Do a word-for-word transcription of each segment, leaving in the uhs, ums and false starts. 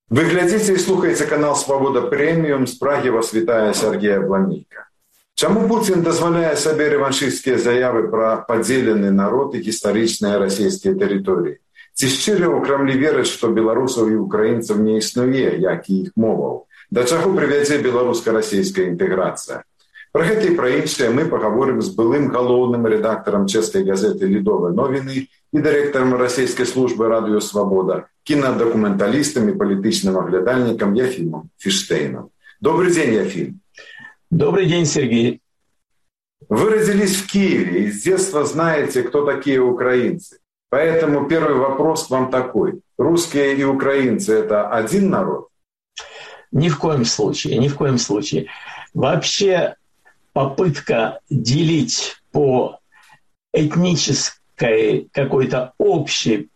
Ви глядзіце і слухаеце канал «Свобода Прэміум». З Прагі вас вітае Сергей Абламейка. Чаму Путін дазваляе сабе рэваншысцкія заявы пра падзелены народ і гістарычныя расійскія тэрыторыі? Ці шчыра ў Крамлі вераць, што беларусаў і украінцаў не існуе, як і іх моваў? Да чаго прывядзе беларуска-расійская інтэграцыя? Пра гэта і пра іншае мы пагаворым з былым галоўным рэдактарам чэшскай газеты «Лідовыя новіны» і дырэктарам расійскай службы «Радыё Свабода», кинодокументалистом и политичным оглядальником Ефимом Фиштейном. Добрый день, Ефим. Добрый день, Сергей. Вы родились в Киеве и с детства знаете, кто такие украинцы. Поэтому первый вопрос к вам такой. Русские и украинцы — это один народ? Ни в коем случае, ни в коем случае. Вообще попытка делить по этнической какой-то общей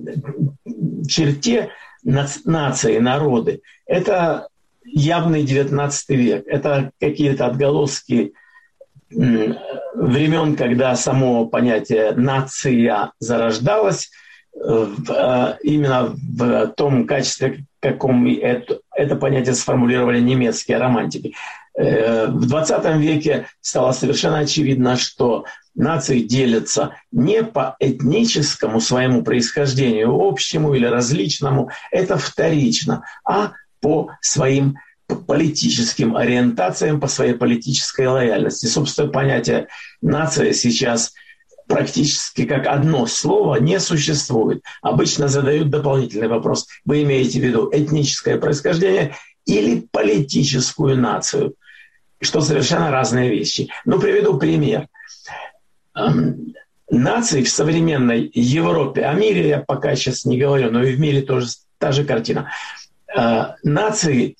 черте нации, народы, это явный девятнадцатый век. Это какие-то отголоски времен, когда само понятие «нация» зарождалось именно в том качестве, в каком это, это понятие сформулировали немецкие романтики. В двадцатом веке стало совершенно очевидно, что нации делятся не по этническому своему происхождению, общему или различному, это вторично, а по своим политическим ориентациям, по своей политической лояльности. Собственно, понятие «нация» сейчас практически как одно слово не существует. Обычно задают дополнительный вопрос. Вы имеете в виду этническое происхождение или политическую нацию? Что совершенно разные вещи. Ну, приведу пример. Нации в современной Европе, о мире я пока сейчас не говорю, но и в мире тоже та же картина. Нации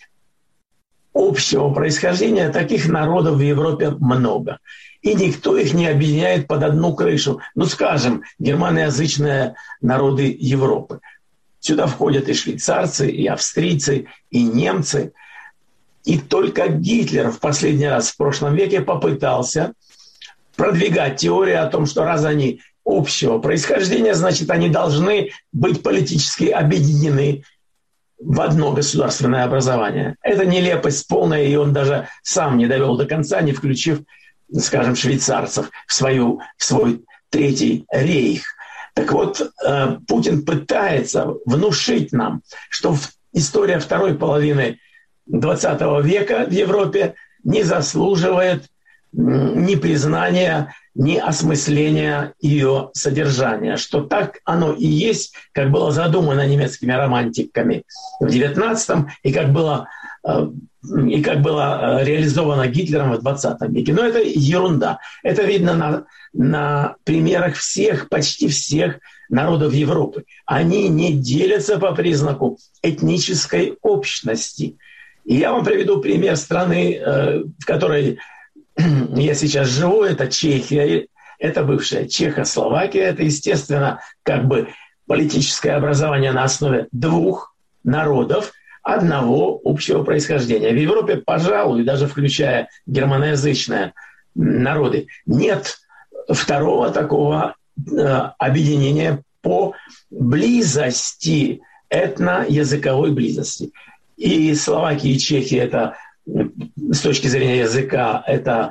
общего происхождения, таких народов в Европе много. И никто их не объединяет под одну крышу. Ну, скажем, германоязычные народы Европы. Сюда входят и швейцарцы, и австрийцы, и немцы. И только Гитлер в последний раз в прошлом веке попытался продвигать теорию о том, что раз они общего происхождения, значит, они должны быть политически объединены в одно государственное образование. Это нелепость полная, и он даже сам не довел до конца, не включив, скажем, швейцарцев в, свою, в свой Третий рейх. Так вот, Путин пытается внушить нам, что история второй половины двадцатого века в Европе не заслуживает ни признания, ни осмысления ее содержания. Что так оно и есть, как было задумано немецкими романтиками в девятнадцатом и как было, и как было реализовано Гитлером в двадцатом веке. Но это ерунда. Это видно на, на примерах всех, почти всех народов Европы. Они не делятся по признаку этнической общности. И я вам приведу пример страны, в которой я сейчас живу, это Чехия, это бывшая Чехословакия, это, естественно, как бы политическое образование на основе двух народов одного общего происхождения. В Европе, пожалуй, даже включая германоязычные народы, нет второго такого объединения по близости, этно-языковой близости. И Словакия, и Чехия — это с точки зрения языка, это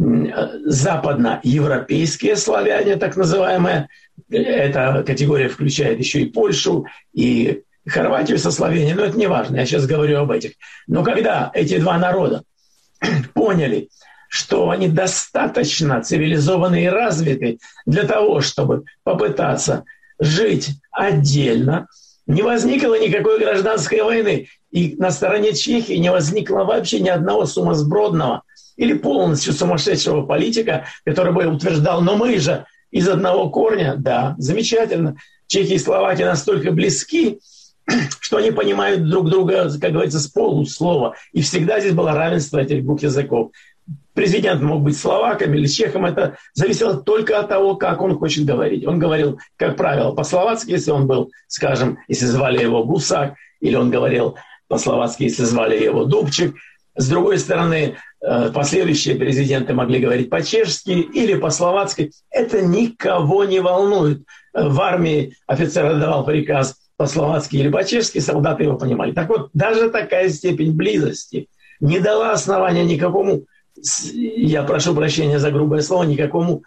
западноевропейские славяне, так называемые. Эта категория включает еще и Польшу, и Хорватию со Словенией, но это не важно, я сейчас говорю об этих. Но когда эти два народа поняли, что они достаточно цивилизованы и развиты для того, чтобы попытаться жить отдельно, не возникло никакой гражданской войны. И на стороне Чехии не возникло вообще ни одного сумасбродного или полностью сумасшедшего политика, который бы утверждал, но мы же из одного корня. Да, замечательно. Чехия и Словакия настолько близки, что они понимают друг друга, как говорится, с полуслова. И всегда здесь было равенство этих двух языков. Президент мог быть словаком или чехом, это зависело только от того, как он хочет говорить. Он говорил, как правило, по-словацки, если он был, скажем, если звали его Гусак, или он говорил по-словацки, если звали его Дубчик. С другой стороны, последующие президенты могли говорить по-чешски или по-словацки. Это никого не волнует. В армии офицер отдавал приказ по-словацки или по-чешски, солдаты его понимали. Так вот, даже такая степень близости не дала основания никакому, я прошу прощения за грубое слово, никакому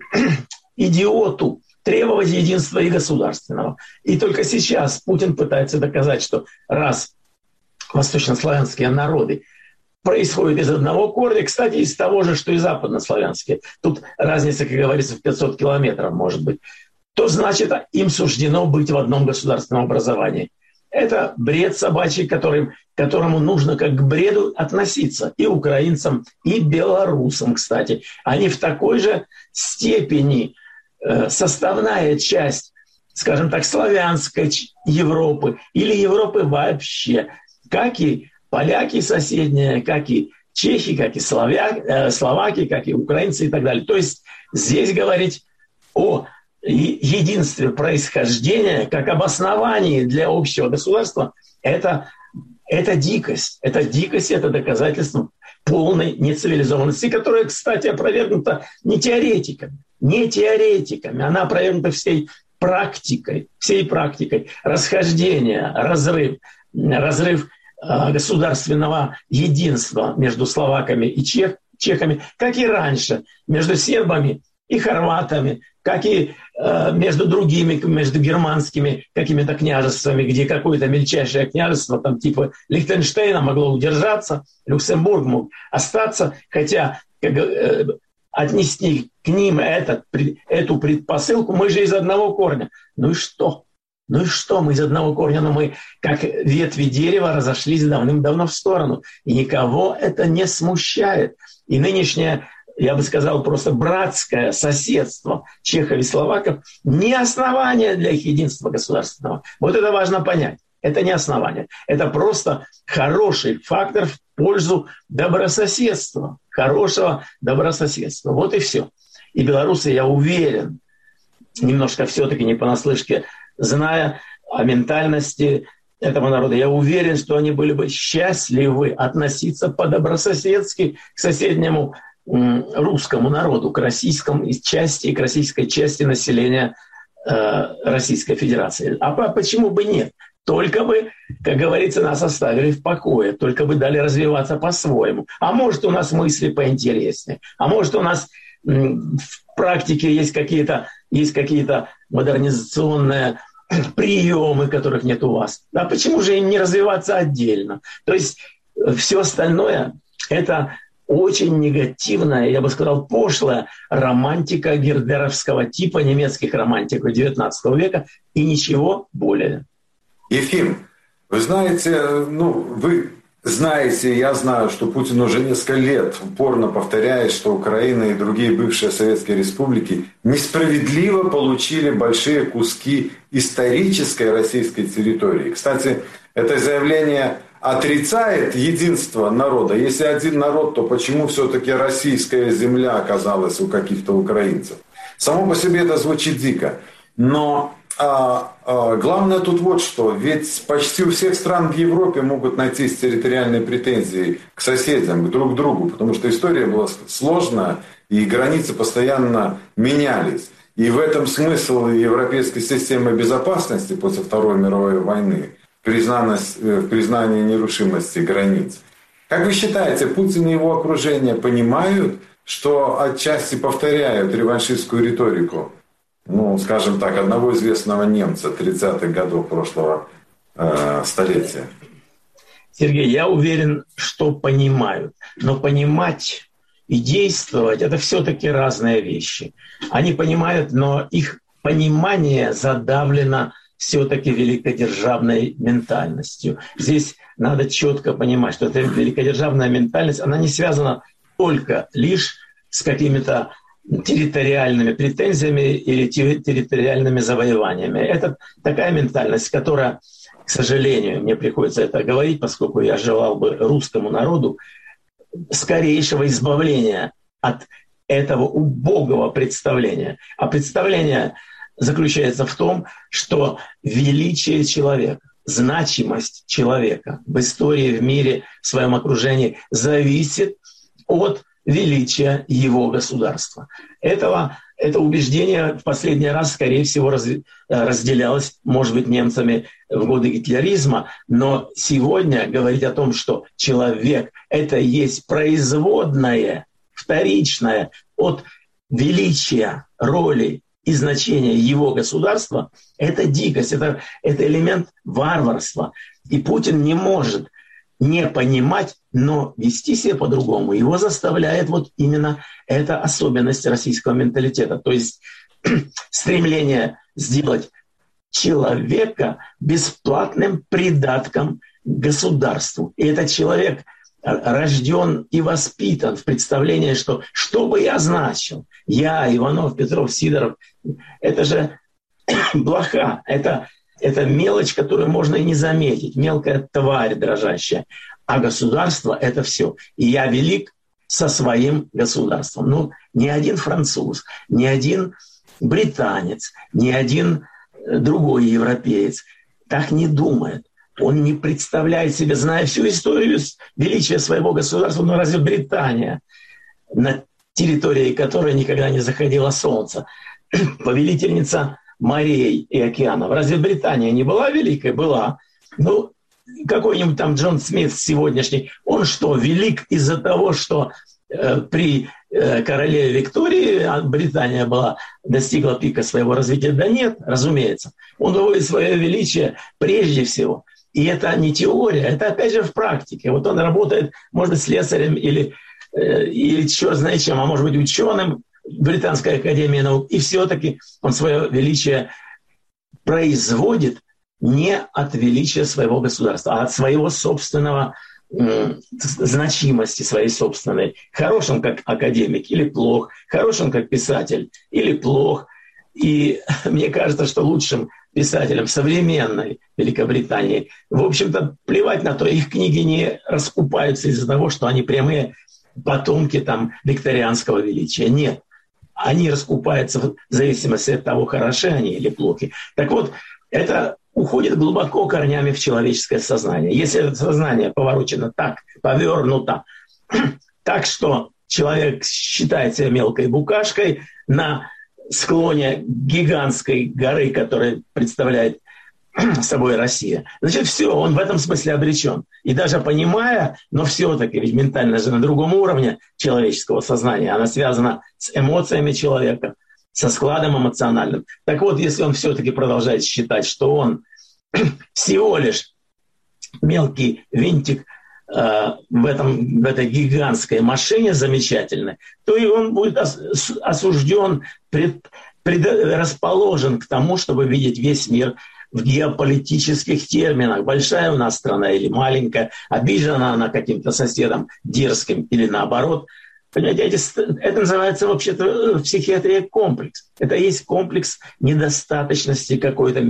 идиоту требовать единства и государственного. И только сейчас Путин пытается доказать, что раз восточнославянские народы происходят из одного корня, кстати, из того же, что и западнославянские, тут разница, как говорится, в пятьсот километров может быть, то значит, им суждено быть в одном государственном образовании. Это бред собачий, которым, к которому нужно как к бреду относиться и украинцам, и белорусам, кстати. Они в такой же степени э, составная часть, скажем так, славянской Европы или Европы вообще, как и поляки соседние, как и чехи, как и славя, э, словаки, как и украинцы и так далее. То есть здесь говорить о единстве происхождения как обосновании для общего государства, это, это дикость. Это дикость, это доказательство полной нецивилизованности, которая, кстати, опровергнута не теоретиками, не теоретиками, она опровергнута всей практикой, всей практикой расхождения, разрыв, разрыв э, государственного единства между словаками и чех, чехами, как и раньше, между сербами и хорватами, как и э, между другими, между германскими какими-то княжествами, где какое-то мельчайшее княжество, там типа Лихтенштейна, могло удержаться, Люксембург мог остаться, хотя как, э, отнести к ним этот, эту предпосылку, мы же из одного корня. Ну и что? Ну и что? Мы из одного корня, но мы, как ветви дерева, разошлись давным-давно в сторону. И никого это не смущает. И нынешняя, я бы сказал, просто братское соседство чехов и словаков не основание для их единства государственного. Вот это важно понять. Это не основание. Это просто хороший фактор в пользу добрососедства. Хорошего добрососедства. Вот и все. И белорусы, я уверен, немножко все-таки не понаслышке, зная о ментальности этого народа, я уверен, что они были бы счастливы относиться по-добрососедски к соседнему русскому народу, к российскому части, к российской части населения э, Российской Федерации. А почему бы нет? Только бы, как говорится, нас оставили в покое, только бы дали развиваться по-своему. А может, у нас мысли поинтереснее, а может, у нас м, в практике есть какие-то, есть какие-то модернизационные приемы, которых нет у вас. А почему же им не развиваться отдельно? То есть все остальное – это очень негативная, я бы сказал, пошлая романтика гердеровского типа, немецких романтиков девятнадцатого века, и ничего более. Ефим, вы знаете, ну, вы знаете, я знаю, что Путин уже несколько лет упорно повторяет, что Украина и другие бывшие советские республики несправедливо получили большие куски исторической российской территории. Кстати, это заявление отрицает единство народа. Если один народ, то почему все-таки российская земля оказалась у каких-то украинцев? Само по себе это звучит дико. Но а, а, главное тут вот что. Ведь почти у всех стран в Европе могут найтись территориальные претензии к соседям, к друг другу, потому что история была сложная, и границы постоянно менялись. И в этом смысл европейской системы безопасности после Второй мировой войны, в признании нерушимости границ. Как вы считаете, Путин и его окружение понимают, что отчасти повторяют реваншистскую риторику, ну, скажем так, одного известного немца тридцатых годов прошлого э, столетия? Сергей, я уверен, что понимают. Но понимать и действовать – это все-таки разные вещи. Они понимают, но их понимание задавлено все-таки великодержавной ментальностью. Здесь надо четко понимать, что эта великодержавная ментальность, она не связана только лишь с какими-то территориальными претензиями или территориальными завоеваниями. Это такая ментальность, которая, к сожалению, мне приходится это говорить, поскольку я желал бы русскому народу скорейшего избавления от этого убогого представления. А представление заключается в том, что величие человека, значимость человека в истории, в мире, в своем окружении зависит от величия его государства. Этого, это убеждение в последний раз, скорее всего, раз, разделялось, может быть, немцами в годы гитлеризма, но сегодня говорить о том, что человек — это есть производное, вторичное от величия, роли и значения его государства, это дикость, это, это элемент варварства. И Путин не может не понимать, но вести себя по-другому. Его заставляет вот именно эта особенность российского менталитета. То есть стремление сделать человека бесплатным придатком государству. И этот человек рожден и воспитан в представлении, что что бы я значил, я, Иванов, Петров, Сидоров, это же блоха, это, это мелочь, которую можно и не заметить, мелкая тварь дрожащая. А государство — это все. И я велик со своим государством. Ну, ни один француз, ни один британец, ни один другой европеец так не думает. Он не представляет себе, зная всю историю величия своего государства, но разве Британия, на территории которой никогда не заходило солнце, повелительница морей и океанов, разве Британия не была великой? Была. Ну, какой-нибудь там Джон Смит сегодняшний, он что, велик из-за того, что э, при э, королеве Виктории Британия была, достигла пика своего развития? Да нет, разумеется. Он выводит свое величие прежде всего. И это не теория, это опять же в практике. Вот он работает, может быть, слесарем или, э, или черт знает чем, а может быть, ученым в Британской академии наук. И все-таки он свое величие производит не от величия своего государства, а от своего собственного э, значимости, своей собственной. Хорош он как академик или плох, хорош он как писатель или плох. И мне кажется, что лучшим писателям современной Великобритании, в общем-то, плевать на то, их книги не раскупаются из-за того, что они прямые потомки там викторианского величия. Нет. Они раскупаются в зависимости от того, хороши они или плохи. Так вот, это уходит глубоко корнями в человеческое сознание. Если это сознание поворочено так, повернуто, так, что человек считает себя мелкой букашкой на склоне гигантской горы, которая представляет собой Россия. Значит, все, он в этом смысле обречен. И даже понимая, но все-таки, ведь ментальность же на другом уровне человеческого сознания, она связана с эмоциями человека, со складом эмоциональным. Так вот, если он все-таки продолжает считать, что он всего лишь мелкий винтик э, в, этом, в этой гигантской машине замечательной, то и он будет ос- осужден, пред, пред, расположен к тому, чтобы видеть весь мир в геополитических терминах. Большая у нас страна или маленькая, обижена она каким-то соседом дерзким или наоборот. Понимаете, это называется вообще-то в психиатрии комплекс. Это есть комплекс недостаточности какой-то,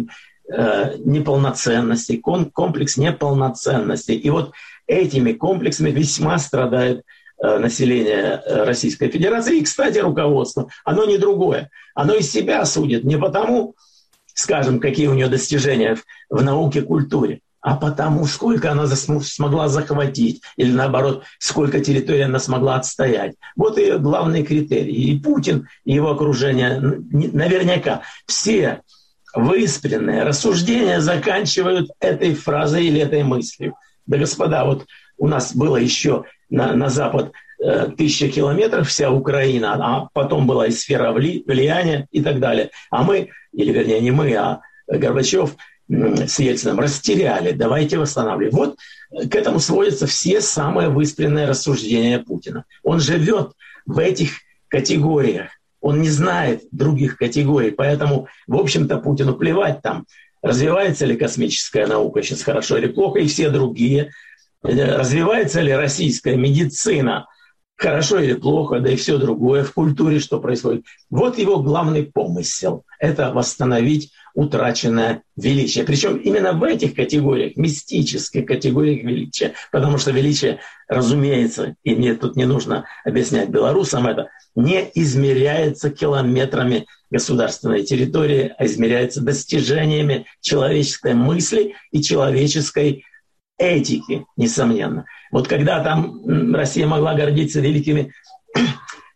э, неполноценности, комплекс неполноценности. И вот этими комплексами весьма страдает э, население Российской Федерации. И, кстати, руководство. Оно не другое. Оно из себя судит не потому, скажем, какие у нее достижения в, в науке, культуре, а потому, сколько она смогла захватить, или наоборот, сколько территорий она смогла отстоять. Вот ее главные критерии. И Путин, и его окружение, наверняка все выспренные рассуждения заканчивают этой фразой или этой мыслью. Да, господа, вот у нас было еще на, на запад э, тысяча километров вся Украина, а потом была и сфера влияния и так далее. А мы, или вернее не мы, а Горбачев с Ельциным растеряли, давайте восстанавливать. Вот к этому сводятся все самые выспренные рассуждения Путина. Он живет в этих категориях, он не знает других категорий, поэтому, в общем-то, Путину плевать там, развивается ли космическая наука сейчас хорошо или плохо, и все другие, развивается ли российская медицина хорошо или плохо, да и все другое в культуре, что происходит. Вот его главный помысел – это восстановить утраченное величие. Причем именно в этих категориях, мистических категориях величия, потому что величие, разумеется, и мне тут не нужно объяснять белорусам это, не измеряется километрами государственной территории, а измеряется достижениями человеческой мысли и человеческой этики, несомненно. Вот когда там Россия могла гордиться великими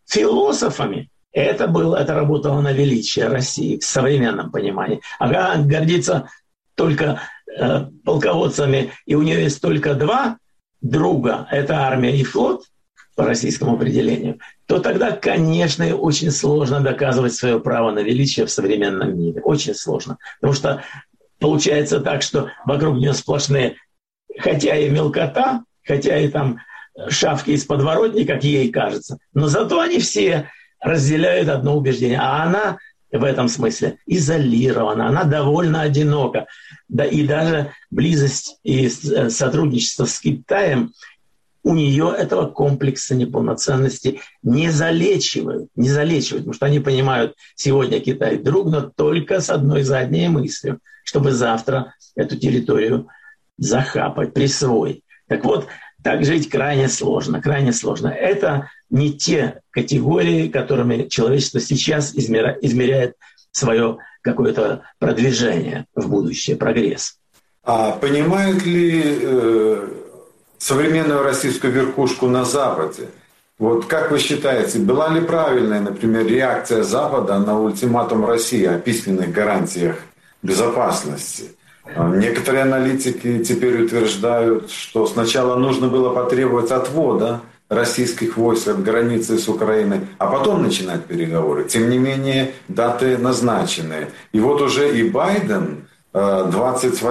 философами это было, это работало на величие России в современном понимании. А гордиться только э, полководцами, и у нее есть только два друга, это армия и флот, по российскому определению, то тогда, конечно, очень сложно доказывать свое право на величие в современном мире. Очень сложно. Потому что получается так, что вокруг нее сплошные, хотя и мелкота, хотя и там шавки из подворотни, как ей кажется, но зато они все разделяют одно убеждение. А она в этом смысле изолирована, она довольно одинока. Да, и даже близость и сотрудничество с Китаем у нее этого комплекса неполноценности не залечивают, не залечивают, потому что они понимают, сегодня Китай друг, но только с одной задней мыслью, чтобы завтра эту территорию захапать, присвоить. Так вот, так жить крайне сложно, крайне сложно. Это не те категории, которыми человечество сейчас измеря, измеряет свое какое-то продвижение в будущее, прогресс. А понимают ли э, современную российскую верхушку на Западе? Вот как вы считаете, была ли правильная, например, реакция Запада на ультиматум России о письменных гарантиях безопасности? Некоторые аналитики теперь утверждают, что сначала нужно было потребовать отвода российских войск от границы с Украиной, а потом начинать переговоры. Тем не менее, даты назначены. И вот уже и Байден двадцать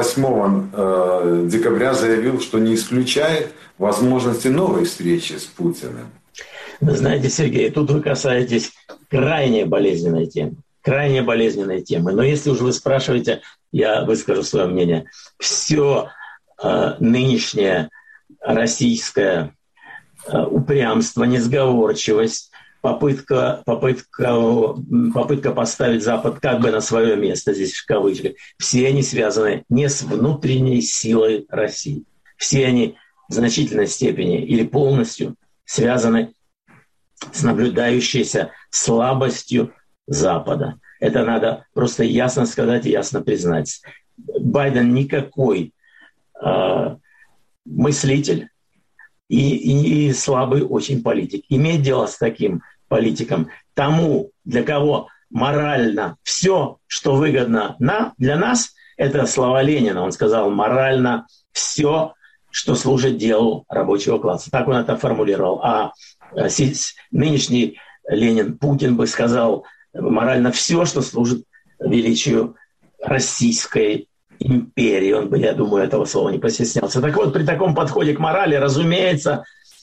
восьмого декабря заявил, что не исключает возможности новой встречи с Путиным. Вы знаете, Сергей, тут вы касаетесь крайне болезненной темы. Крайне болезненной темы. Но если уж вы спрашиваете, я выскажу свое мнение. Все э, нынешнее российское э, упрямство, несговорчивость, попытка, попытка, попытка поставить Запад как бы на свое место, здесь в кавычках, все они связаны не с внутренней силой России. Все они в значительной степени или полностью связаны с наблюдающейся слабостью Запада. Это надо просто ясно сказать и ясно признать. Байден никакой э, мыслитель и, и, и слабый очень политик. Иметь дело с таким политиком, тому, для кого морально все, что выгодно на, для нас, это слова Ленина. Он сказал, морально все, что служит делу рабочего класса. Так он это формулировал. А э, нынешний Ленин, Путин бы сказал, морально все, что служит величию Российской империи. Он бы, я думаю, этого слова не постеснялся. Так вот, при таком подходе к морали, разумеется,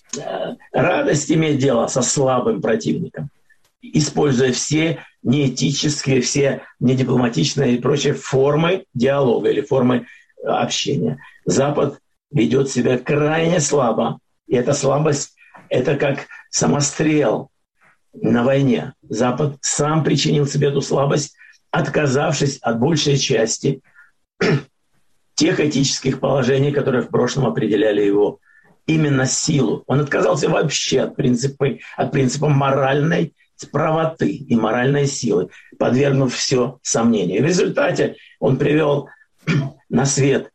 радость иметь дело со слабым противником, используя все неэтические, все недипломатичные и прочие формы диалога или формы общения. Запад ведет себя крайне слабо. И эта слабость – это как самострел на войне. Запад сам причинил себе эту слабость, отказавшись от большей части тех этических положений, которые в прошлом определяли его именно силу. Он отказался вообще от принципа, от принципа моральной правоты и моральной силы, подвергнув все сомнению. И в результате он привел на свет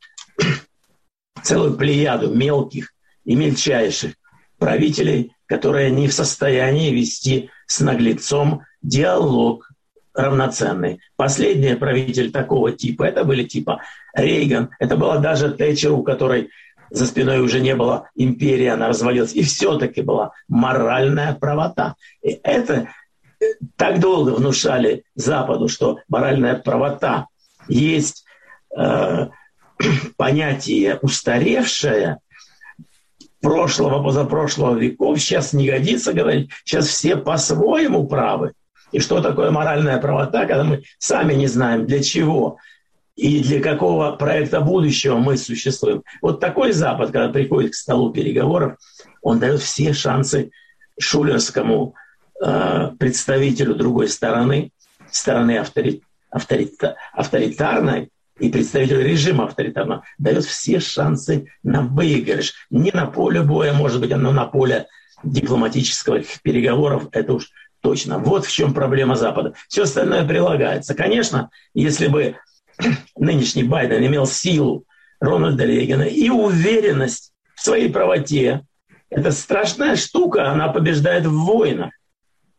целую плеяду мелких и мельчайших правителей, которые не в состоянии вести с наглецом диалог равноценный. Последний правитель такого типа, это были типа Рейган, это была даже Тэтчер, у которой за спиной уже не было империи, она развалилась, и все-таки была моральная правота. И это так долго внушали Западу, что моральная правота есть э, понятие устаревшее, прошлого, позапрошлого веков, сейчас не годится говорить, сейчас все по-своему правы. И что такое моральная правота, когда мы сами не знаем, для чего и для какого проекта будущего мы существуем. Вот такой Запад, когда приходит к столу переговоров, он дает все шансы шулерскому э, представителю другой стороны, стороны авторит, авторит, авторитарной, и представителю режима авторитарного, дает все шансы на выигрыш. Не на поле боя, может быть, но на поле дипломатических переговоров, это уж точно. Вот в чем проблема Запада. Все остальное прилагается. Конечно, если бы нынешний Байден имел силу Рональда Рейгана и уверенность в своей правоте, это страшная штука, она побеждает в войнах.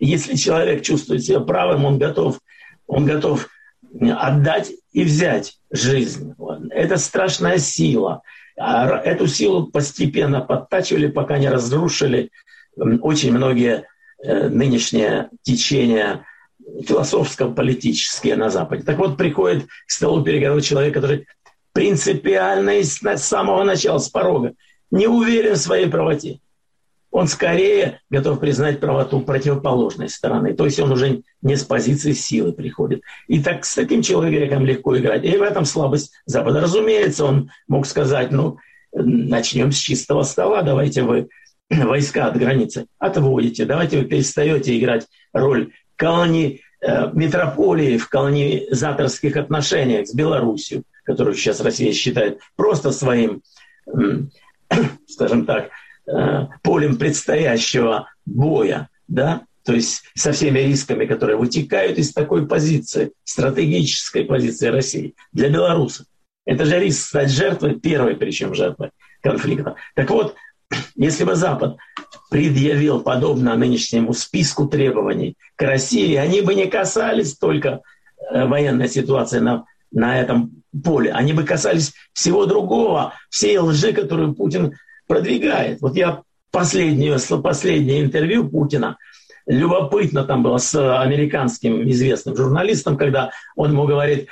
Если человек чувствует себя правым, он готов, он готов отдать и взять жизнь. Это страшная сила. Эту силу постепенно подтачивали, пока не разрушили очень многие нынешние течения философско-политические на Западе. Так вот, приходит к столу переговоров человек, который принципиально и с самого начала, с порога, не уверен в своей правоте. Он скорее готов признать правоту противоположной стороны. То есть он уже не с позиции силы приходит. И так с таким человеком легко играть. И в этом слабость Запада. Разумеется, он мог сказать, ну, начнем с чистого стола, давайте вы войска от границы отводите, давайте вы перестаете играть роль колонии, э, метрополии в колонизаторских отношениях с Белоруссией, которую сейчас Россия считает просто своим, э, скажем так, полем предстоящего боя, да, то есть со всеми рисками, которые вытекают из такой позиции, стратегической позиции России для белорусов. Это же риск стать жертвой, первой причем жертвой конфликта. Так вот, если бы Запад предъявил подобно нынешнему списку требований к России, они бы не касались только военной ситуации на, на этом поле, они бы касались всего другого, всей лжи, которую Путин продвигает. Вот я последнее, последнее интервью Путина, любопытно там было с американским известным журналистом, когда он ему говорит,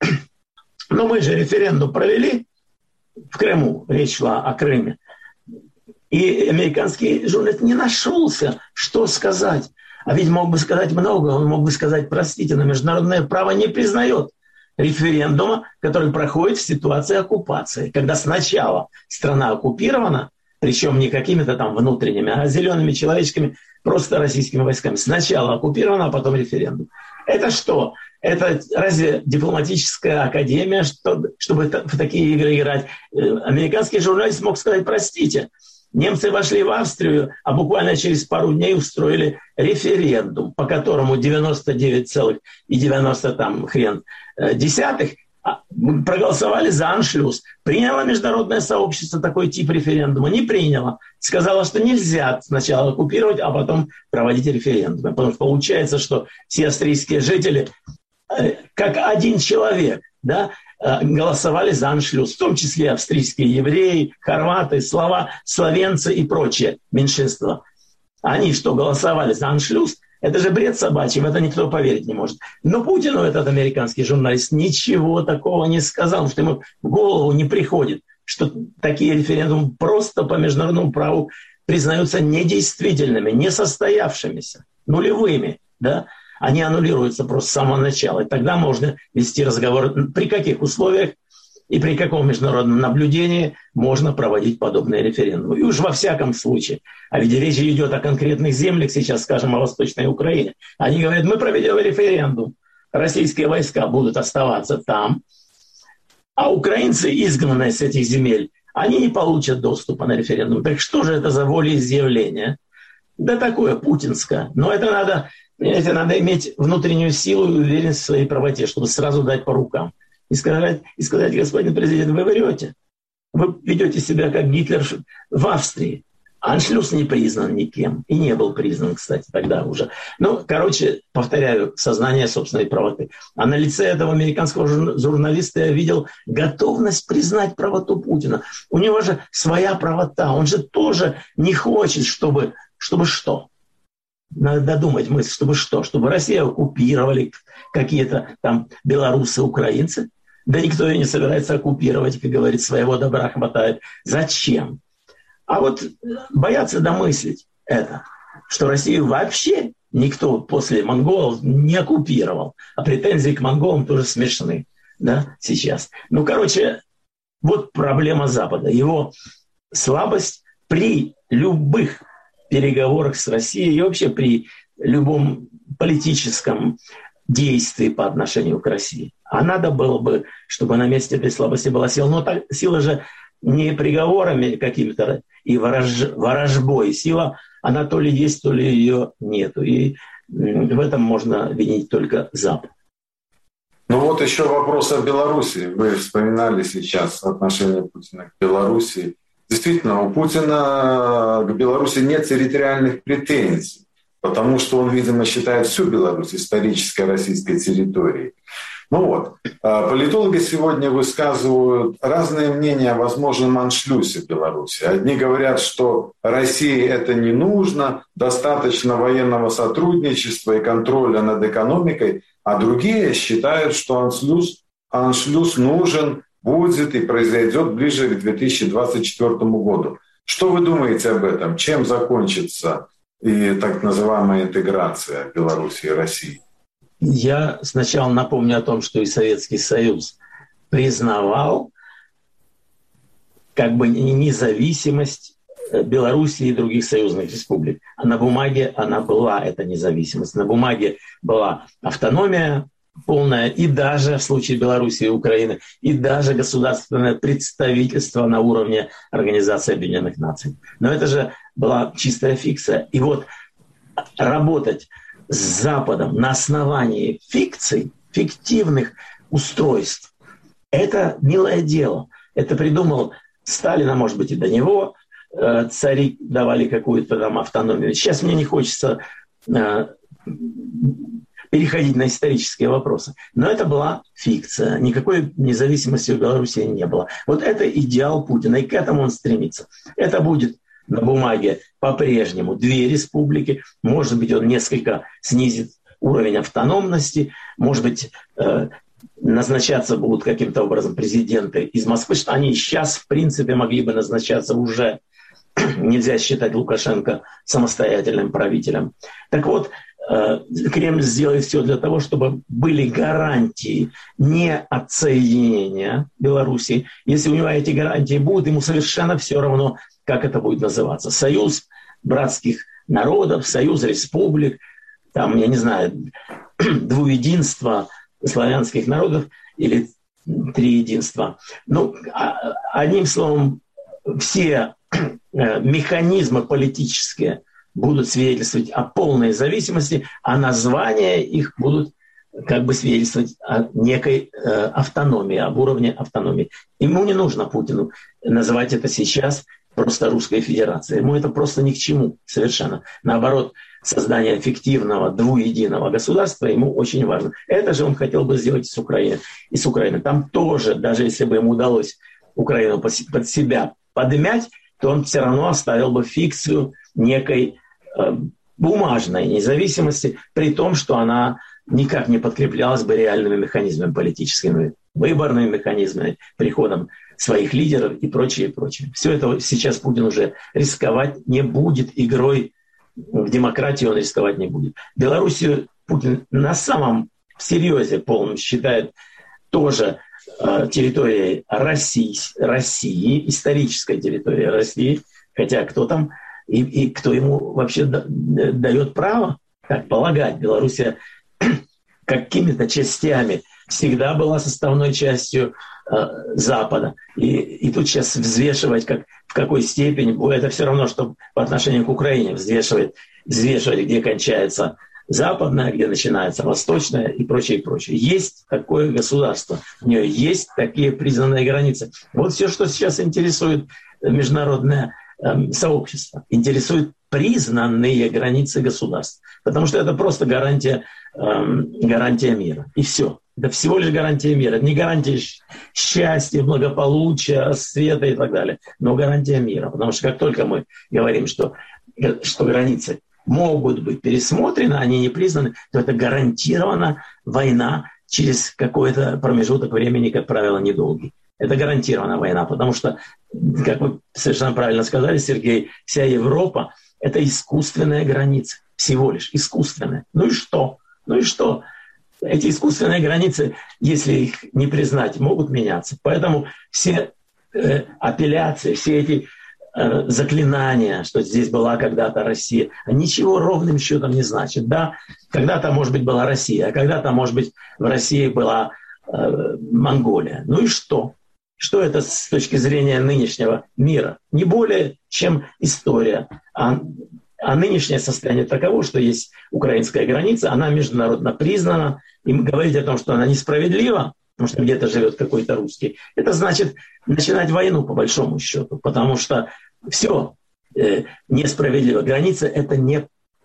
ну мы же референдум провели в Крыму, речь шла о Крыме, и американский журналист не нашелся, что сказать. А ведь мог бы сказать много, он мог бы сказать, простите, но международное право не признает референдума, который проходит в ситуации оккупации, когда сначала страна оккупирована, причем не какими-то там внутренними, а зелеными человечками, просто российскими войсками. Сначала оккупирована, а потом референдум. Это что? Это разве дипломатическая академия, что, чтобы в такие игры играть? Американский журналист мог сказать, простите, немцы вошли в Австрию, а буквально через пару дней устроили референдум, по которому девяносто девять целых девяносто там хрен десятых проголосовали за аншлюз. Приняло международное сообщество такой тип референдума? Не приняло. Сказала, что нельзя сначала оккупировать, а потом проводить референдум. Потому что получается, что все австрийские жители, как один человек, да, голосовали за аншлюз, в том числе австрийские евреи, хорваты, слова, словенцы и прочие меньшинства. Они что, голосовали за аншлюз? Это же бред собачий, в это никто поверить не может. Но Путину этот американский журналист ничего такого не сказал, что ему в голову не приходит, что такие референдумы просто по международному праву признаются недействительными, несостоявшимися, нулевыми, да? Они аннулируются просто с самого начала. И тогда можно вести разговор, при каких условиях и при каком международном наблюдении можно проводить подобные референдумы. И уж во всяком случае. А ведь речь идет о конкретных землях, сейчас скажем, о Восточной Украине. Они говорят, мы проведем референдум, российские войска будут оставаться там, а украинцы, изгнанные с этих земель, они не получат доступа на референдум. Так что же это за волеизъявление? Да такое путинское. Но это надо... Понимаете, надо иметь внутреннюю силу и уверенность в своей правоте, чтобы сразу дать по рукам. И сказать, и сказать, господин президент, вы врете. Вы ведете себя как Гитлер в Австрии. Аншлюз не признан никем. И не был признан, кстати, тогда уже. Ну, короче, повторяю, сознание собственной правоты. А на лице этого американского журналиста я видел готовность признать правоту Путина. У него же своя правота. Он же тоже не хочет, чтобы... Чтобы что? Надо додумать мысль, чтобы что? Чтобы Россию оккупировали какие-то там белорусы, украинцы? Да никто ее не собирается оккупировать, как говорит, своего добра хватает. Зачем? А вот боятся домыслить это, что Россию вообще никто после монголов не оккупировал. А претензии к монголам тоже смешны, да, сейчас. Ну, короче, вот проблема Запада. Его слабость при любых переговорах с Россией и вообще при любом политическом действии по отношению к России. А надо было бы, чтобы на месте этой слабости была сила. Но так, сила же не приговорами какими-то и ворож, ворожбой. Сила, она то ли есть, то ли ее нету. И в этом можно винить только Запад. Ну вот еще вопрос о Беларуси. Вы вспоминали сейчас отношение Путина к Беларуси. Действительно, у Путина к Беларуси нет территориальных претензий. потому что он, видимо, считает всю Беларусь исторической российской территорией. Ну вот, политологи сегодня высказывают разные мнения о возможном аншлюсе Беларуси. Одни говорят, что России это не нужно, достаточно военного сотрудничества и контроля над экономикой, а другие считают, что аншлюс, аншлюс нужен, будет и произойдет ближе к две тысячи двадцать четвёртому году. Что вы думаете об этом? Чем закончится и так называемая интеграция Беларуси и России? Я сначала напомню о том, что и Советский Союз признавал как бы независимость Белоруссии и других союзных республик. А на бумаге она была, эта независимость. На бумаге была автономия полная, и даже в случае Белоруссии и Украины, и даже государственное представительство на уровне Организации Объединенных Наций. Но это же была чистая фикция. И вот работать с Западом на основании фикций, фиктивных устройств, это милое дело. Это придумал Сталин, а может быть и до него. Цари давали какую-то там автономию. Сейчас мне не хочется переходить на исторические вопросы. Но это была фикция. Никакой независимости у Беларуси не было. Вот это идеал Путина, и к этому он стремится. Это будет на бумаге по-прежнему две республики. Может быть, он несколько снизит уровень автономности. Может быть, э, назначаться будут каким-то образом президенты из Москвы, что они сейчас, в принципе, могли бы назначаться уже. Нельзя считать Лукашенко самостоятельным правителем. Так вот, э, Кремль сделает все для того, чтобы были гарантии не отсоединения Беларуси. Если у него эти гарантии будут, ему совершенно все равно, как это будет называться. Союз братских народов, союз республик, там, я не знаю, двуединство славянских народов или триединства. Ну, одним словом, все механизмы политические будут свидетельствовать о полной зависимости, а названия их будут как бы свидетельствовать о некой э, автономии, об уровне автономии. Ему не нужно, Путину, называть это сейчас просто Русской Федерацией. Ему это просто ни к чему совершенно. Наоборот, создание эффективного двуединого государства ему очень важно. Это же он хотел бы сделать с Украиной. И с Украиной. Там тоже, даже если бы ему удалось Украину под себя подмять, то он все равно оставил бы фикцию некой э, бумажной независимости, при том, что она никак не подкреплялась бы реальными механизмами политическими, выборными механизмами, приходом своих лидеров и прочее, и прочее. Все это сейчас Путин уже рисковать не будет. Игрой в демократию он рисковать не будет. Белоруссию Путин на самом серьезе полном считает тоже э, территорией России, России, исторической территорией России, хотя кто там и, и кто ему вообще да, дает право так полагать. Белоруссия какими-то частями всегда была составной частью э, Запада. И, и тут сейчас взвешивать, как, в какой степени, это все равно, что по отношению к Украине взвешивать, взвешивать, где кончается западная, где начинается восточная и прочее, и прочее. Есть такое государство, у нее есть такие признанные границы. Вот все, что сейчас интересует международное э, сообщество, интересует признанные границы государств. Потому что это просто гарантия, эм, гарантия мира. И все. Это всего лишь гарантия мира. Это не гарантия счастья, благополучия, света и так далее. Но гарантия мира. Потому что как только мы говорим, что, что границы могут быть пересмотрены, они не признаны, то это гарантированно война через какой-то промежуток времени, как правило, недолгий. Это гарантированная война. Потому что, как вы совершенно правильно сказали, Сергей, вся Европа — это искусственная граница. Всего лишь искусственная. Ну и что? Ну и что? Эти искусственные границы, если их не признать, могут меняться. Поэтому все э, апелляции, все эти э, заклинания, что здесь была когда-то Россия, ничего ровным счетом не значит. Да, когда-то, может быть, была Россия, а когда-то, может быть, в России была э, Монголия. Ну и что? Что это с точки зрения нынешнего мира? Не более, чем история. А, а нынешнее состояние таково, что есть украинская граница, она международно признана. И говорить о том, что она несправедлива, потому что где-то живет какой-то русский, это значит начинать войну по большому счету. Потому что все э, несправедливо. Граница — это не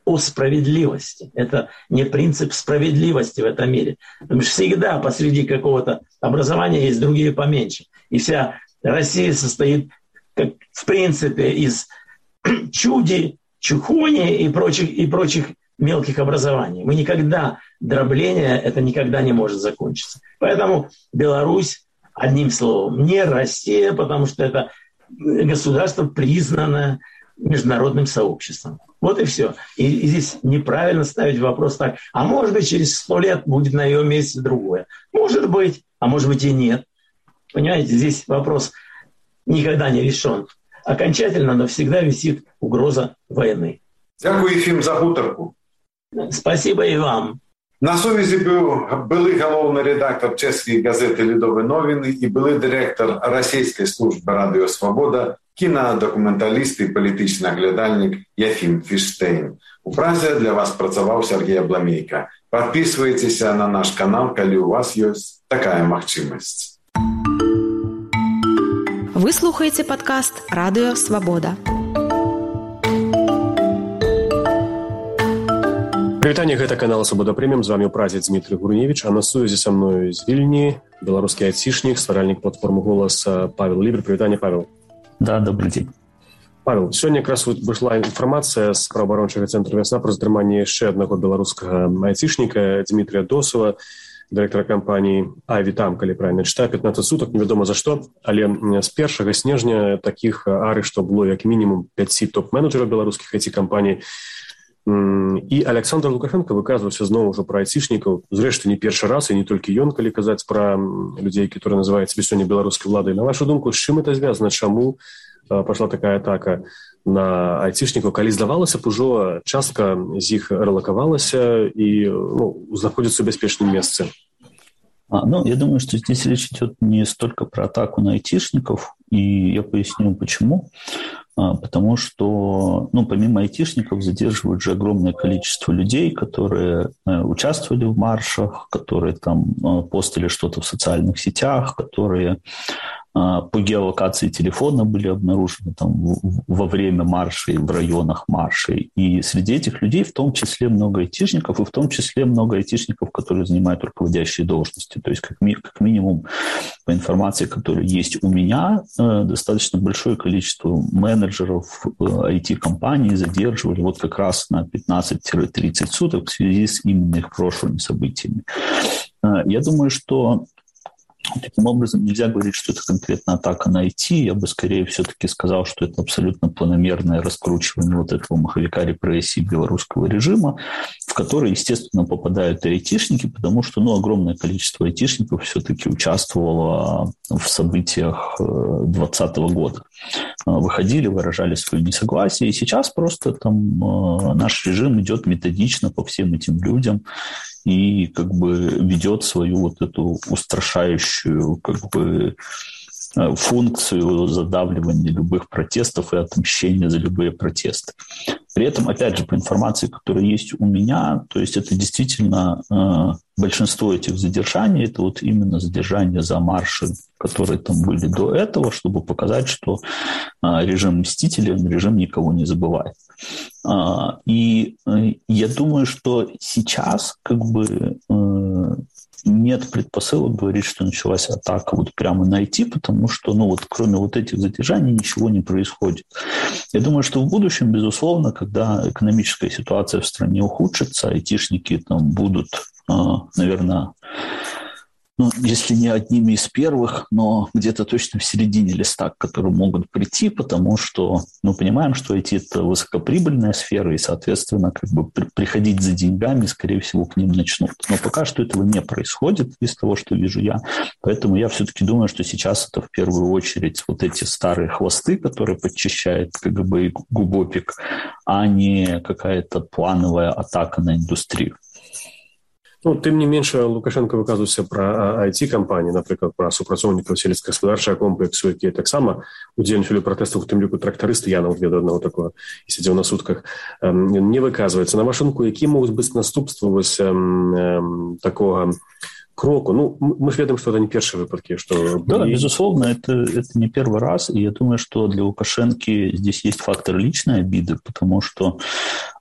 о справедливости. Это не принцип справедливости в этом мире. Потому что всегда посреди какого-то образования есть другие поменьше. И вся Россия состоит, как, в принципе, из чуди, чухони и прочих, и прочих мелких образований. Мы никогда, дробление это никогда не может закончиться. Поэтому Беларусь, одним словом, не Россия, потому что это государство, признанное международным сообществом. Вот и все. И, и здесь неправильно ставить вопрос так, а может быть через сто лет будет на ее месте другое. Может быть, а может быть и нет. Понимаете, здесь вопрос никогда не решен. Окончательно навсегда висит угроза войны. Дякую, Ефим, за гутарку. Спасибо и вам. На сувязі був былий головний редактор чеської газети «Лідові новини» і былий директор Російської служби «Радіо Свобода», кінодокументаліст і політичний оглядальник Ефим Фіштейн. У Празі для вас працював Сергій Абламейко. Підписуйтесь на наш канал, коли у вас є така можливість. Вы слухаете подкаст «Радио Свобода». Прывітанне, гэта канал «Свобода Премиум». З вами ў празе Дмитрий Гурневич, а на сувязі са мною з Вільні беларускі айцішнік, стваральнік платформы «Голас» Павел Либер. Прывітанне, Павел. Да, добрый день. Павел, сёння якраз вышла інфармацыя з праваабарончага цэнтру «Вясна» пра затрыманне яшчэ аднаго беларускага айцішніка Дмитрия Досова, дырэктара кампаніі «Авітам», калі правильно чытаю, пятнадцать суток, невядома за што, але з першага снежня такіх арыштаў было як мінімум пяць топ-менеджераў беларускіх ай ти-кампаній. І Александр Лукашенко выказваўся зноў ужо пра айцішнікаў, зрэшты, не першы раз, і не толькі ён, калі казаць пра людзей, которые называюць сябе сёння беларускай уладай. На вашу думку, з чым это звязана? Чаму пашла такая атака на айцішнікаў, калі здавалася б ужо частка з іх рэлакавалася і ну, знаходзіцца ў бяспечным месцы? А, ну, я думаю, что здесь речь идет не столько про атаку на айтишников, и я поясню, почему. Потому что, ну, помимо айтишников задерживают же огромное количество людей, которые участвовали в маршах, которые там постили что-то в социальных сетях, которые по геолокации телефона были обнаружены там во время маршей, в районах маршей. И среди этих людей в том числе много айтишников, и в том числе много айтишников, которые занимают руководящие должности. То есть как, ми- как минимум, по информации, которая есть у меня, достаточно большое количество менеджеров ай ти-компаний задерживали вот как раз на пятнадцать-тридцать суток в связи с именно их прошлыми событиями. Я думаю, что таким образом нельзя говорить, что это конкретно атака на ай ти. Я бы скорее все-таки сказал, что это абсолютно планомерное раскручивание вот этого маховика репрессий белорусского режима, в который, естественно, попадают и айтишники, потому что ну, огромное количество айтишников все-таки участвовало в событиях двадцатого года. Выходили, выражали свое несогласие. И сейчас просто там наш режим идет методично по всем этим людям и как бы ведет свою вот эту устрашающую как бы функцию задавливания любых протестов и отмщения за любые протесты. При этом, опять же, по информации, которая есть у меня, то есть это действительно э, большинство этих задержаний, это вот именно задержания за марши, которые там были до этого, чтобы показать, что э, режим мстителей, режим никого не забывает. Э, и э, я думаю, что сейчас как бы э, нет предпосылок говорить, что началась атака вот прямо на ай ти, потому что, ну вот, кроме вот этих задержаний ничего не происходит. Я думаю, что в будущем, безусловно, когда экономическая ситуация в стране ухудшится, айтишники там будут, наверное, ну, если не одними из первых, но где-то точно в середине листа, к которым могут прийти, потому что мы понимаем, что ай ти – это высокоприбыльная сфера, и, соответственно, как бы при, приходить за деньгами, скорее всего, к ним начнут. Но пока что этого не происходит из того, что вижу я. Поэтому я все-таки думаю, что сейчас это в первую очередь вот эти старые хвосты, которые подчищает ка гэ бэ и ГУБОПИК, а не какая-то плановая атака на индустрию. Ну, тым не менш, Лукашенко выказваўся пра ай ти-кампаніі, напрыклад, пра супрацоўнікаў сельскагаспадарчага комплексу, якія таксама удзельнічалі ў пратэстах, у тым ліку трактарысты, я нават ведаю аднаго такого, і сядзеў на сутках, не выказваецца. На вашу думку, якія могуць быць наступствы вось такога кроку? Ну, мы же ведаем, что это не первые выпадки. Что... Да, безусловно, это, это не первый раз. И я думаю, что для Лукашенко здесь есть фактор личной обиды, потому что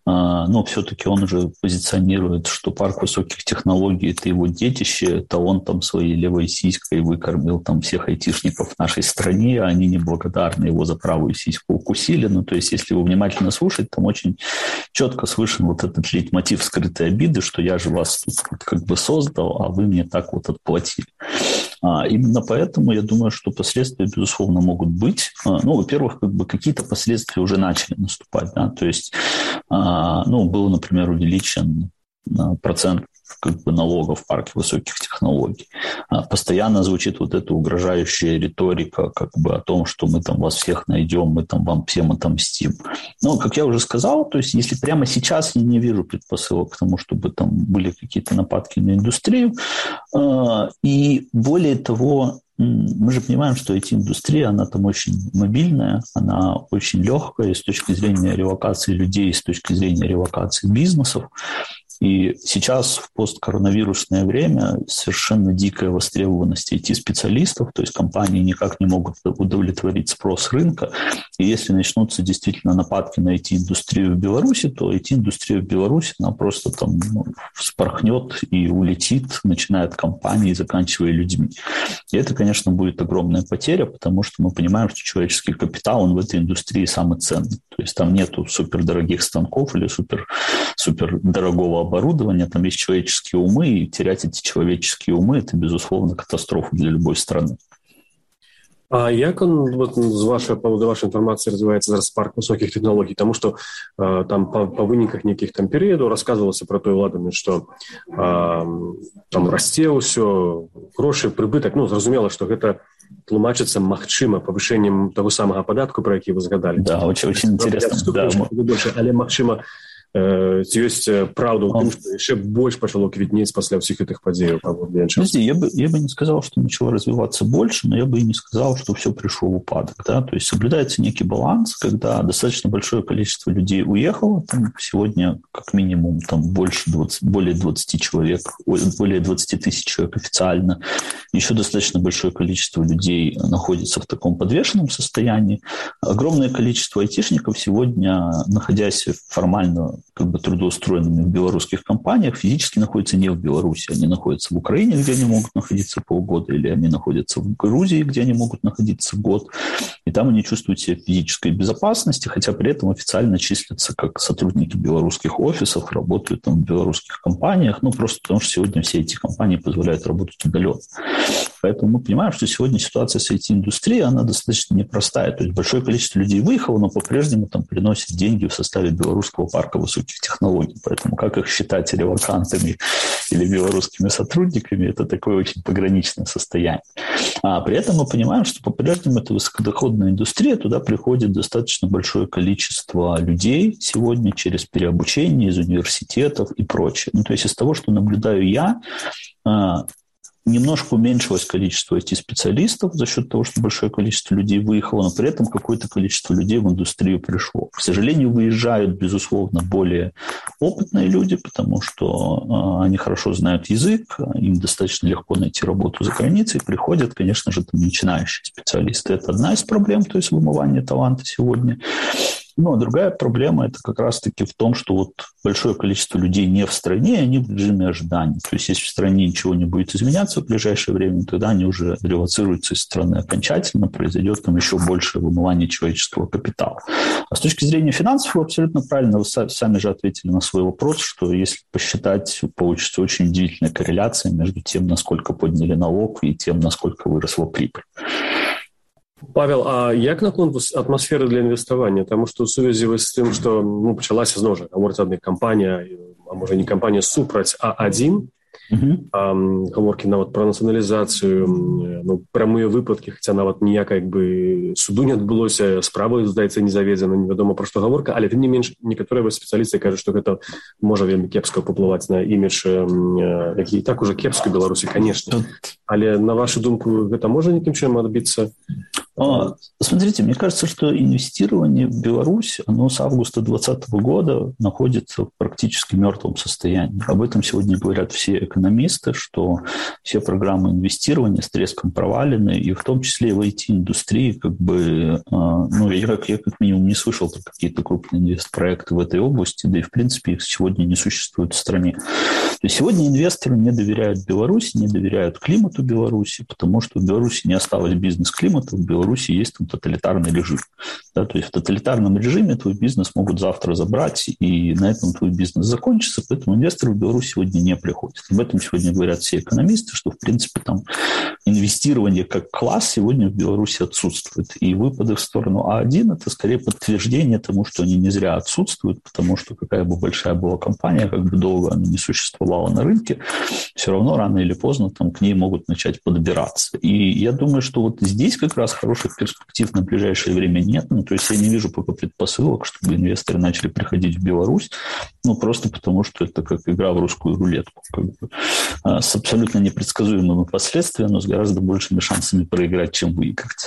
но все-таки он уже позиционирует, что парк высоких технологий – это его детище, это он там своей левой сиськой выкормил там всех айтишников в нашей стране, а они неблагодарны, его за правую сиську укусили. Ну, то есть, если вы внимательно слушаете, там очень четко слышен вот этот лейтмотив скрытой обиды, что я же вас тут как бы создал, а вы мне так вот отплатили. А, именно поэтому я думаю, что последствия, безусловно, могут быть. А, ну, во-первых, как бы какие-то последствия уже начали наступать. Да? То есть, а, ну, был, например, увеличен а, процент как бы налогов в парке высоких технологий. А, постоянно звучит вот эта угрожающая риторика как бы о том, что мы там вас всех найдем, мы там вам всем отомстим. Но, как я уже сказал, то есть если прямо сейчас я не вижу предпосылок к тому, чтобы там были какие-то нападки на индустрию, а, и более того, мы же понимаем, что ай ти-индустрия, она там очень мобильная, она очень легкая с точки зрения релокации людей, с точки зрения релокации бизнесов. И сейчас в посткоронавирусное время совершенно дикая востребованность ай ти-специалистов, то есть компании никак не могут удовлетворить спрос рынка. И если начнутся действительно нападки на ай ти-индустрию в Беларуси, то ай ти-индустрия в Беларуси, она просто там ну, вспорхнет и улетит, начиная от компаний и заканчивая людьми. И это, конечно, будет огромная потеря, потому что мы понимаем, что человеческий капитал, он в этой индустрии самый ценный. То есть там нету супердорогих станков или супер, супердорогого оборудования, там есть человеческие умы, и терять эти человеческие умы – это, безусловно, катастрофа для любой страны. А як он, вот, з вашої, по вашій інформації розвивається зараз парк високих технологій? Тому що э, там по, по виниках неких там періодів розказувалося про той владами, що э, там расце ўсё, грошы, прыбытак. Ну, зразумела, што гэта тлумачыцца магчыма павышэннем таго самага падатку, про які вы згадалі. Да, очень, очень интересно. Да. Больше, але магчыма ці ёсць праўда ў тым, што яшчэ больш пачало квітнець пасля ўсіх гэтых падзеяў. Подожди, я бы, я бы не сказал, что начало развиваться больше, но я бы и не сказал, что все пришло в упадок. Да? То есть соблюдается некий баланс, когда достаточно большое количество людей уехало. Там сегодня как минимум там, больше двадцати, более двадцати человек, более двадцати тысяч человек официально. Еще достаточно большое количество людей находится в таком подвешенном состоянии. Огромное количество айтишников сегодня, находясь формально как бы трудоустроенными в белорусских компаниях, физически находятся не в Беларуси, они находятся в Украине, где они могут находиться полгода, или они находятся в Грузии, где они могут находиться год, и там они чувствуют себя в физической безопасности, хотя при этом официально числятся как сотрудники белорусских офисов, работают там в белорусских компаниях, ну просто потому что сегодня все эти компании позволяют работать удаленно. Поэтому мы понимаем, что сегодня ситуация с ай ти-индустрией, она достаточно непростая. То есть большое количество людей выехало, но по-прежнему там приносит деньги в составе белорусского парка высоких технологий. Поэтому как их считать релокантами или белорусскими сотрудниками, это такое очень пограничное состояние. А при этом мы понимаем, что по-прежнему это высокодоходная индустрия, туда приходит достаточно большое количество людей сегодня через переобучение из университетов и прочее. Ну, то есть из того, что наблюдаю я, немножко уменьшилось количество ай ти-специалистов за счет того, что большое количество людей выехало, но при этом какое-то количество людей в индустрию пришло. К сожалению, выезжают, безусловно, более опытные люди, потому что они хорошо знают язык, им достаточно легко найти работу за границей, приходят, конечно же, там начинающие специалисты. Это одна из проблем, то есть вымывание таланта сегодня. Ну, а другая проблема – это как раз-таки в том, что вот большое количество людей не в стране, они в режиме ожидания. То есть, если в стране ничего не будет изменяться в ближайшее время, тогда они уже релоцируются из страны окончательно, произойдет там еще большее вымывание человеческого капитала. А с точки зрения финансов, вы абсолютно правильно, вы сами же ответили на свой вопрос, что если посчитать, получится очень удивительная корреляция между тем, насколько подняли налог, и тем, насколько выросла прибыль. Павел, а як наконт атмасферы для інвеставання? Тому що у сувязі з тим, що ну, почалася знову ж говорить одна компанія, а може не компанія супраць А один, mm-hmm. а, гаворкі нават пра нацыяналізацыю, ну, прамыя выпадкі, хаця нават ніяка як бы суду не адбылося, справа, здаецца, не заведзена, невядома пра што гаворка, але тым не менш некаторыя спецыялісты кажуць, што гэта можа вельмі кепска паўплываць на імідж, які і так уже кепска Беларусі, канешне. Але на вашу думку, гэта можа нейкім чынам адбіцца? Смотрите, мне кажется, что инвестирование в Беларусь, оно с августа двадцатого года находится в практически мертвом состоянии. Об этом сегодня говорят все экономисты, что все программы инвестирования с треском провалены, и в том числе и в ай ти-индустрии, как бы, ну, я как, я как минимум не слышал про какие-то крупные инвестпроекты в этой области, да и, в принципе, их сегодня не существует в стране. То есть сегодня инвесторы не доверяют Беларуси, не доверяют климату Беларуси, потому что в Беларуси не осталось бизнес-климата, в Беларуси В Беларуси есть там тоталитарный режим. Да, то есть в тоталитарном режиме твой бизнес могут завтра забрать, и на этом твой бизнес закончится, поэтому инвесторы в Беларусь сегодня не приходят. Об этом сегодня говорят все экономисты, что, в принципе, там инвестирование как класс сегодня в Беларуси отсутствует. И выпады в сторону А один – это скорее подтверждение тому, что они не зря отсутствуют, потому что какая бы большая была компания, как бы долго она не существовала на рынке, все равно рано или поздно там к ней могут начать подбираться. И я думаю, что вот здесь как раз хороших перспектив на ближайшее время нет. Ну, то есть я не вижу пока предпосылок, чтобы инвесторы начали приходить в Беларусь, ну, просто потому что это как игра в русскую рулетку. Как бы, с абсолютно непредсказуемыми последствиями, но с гораздо большими шансами проиграть, чем выиграть.